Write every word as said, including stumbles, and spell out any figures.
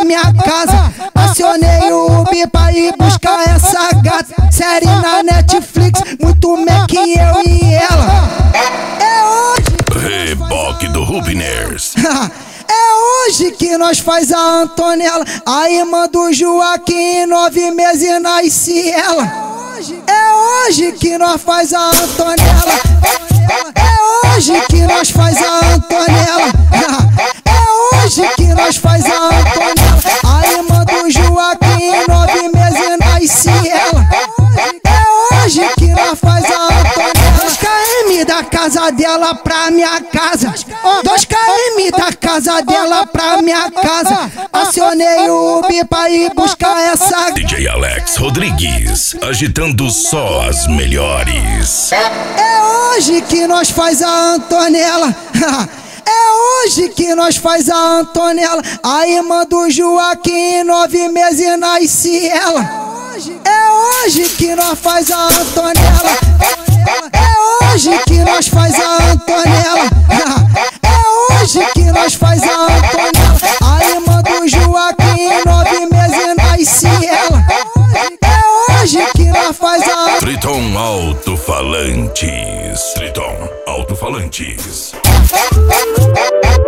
minha casa. Acionei o Uber pra ir buscar essa gata. Série na Netflix, muito Mac, eu e ela. É hoje. Reboque do Rubiners. É hoje que nós faz a Antonella, a irmã do Joaquim, nove meses nasce ela. É hoje que nós faz a Antonella. É hoje que nós faz a Antonella. É hoje que nós faz a Antonella, a irmã do Joaquim, nove meses nasce ela. É hoje que nós faz a Antonella. dois quilômetros da casa dela pra minha casa. dois quilômetros da casa dela pra minha casa. Acionei o Uber pra ir buscar essa. D J Alex Rodrigues, agitando só as melhores. É hoje que nós faz a Antonella. É hoje que nós faz a Antonella, a irmã do Joaquim, nove meses nasce ela. É hoje que nós faz a Antonella. É hoje que nós faz a Antonella. É hoje que nós faz a Antonella, a irmã do Joaquim, nove meses nasce ela. É hoje que nós faz a Triton Alto-Falantes. Triton Alto-Falantes.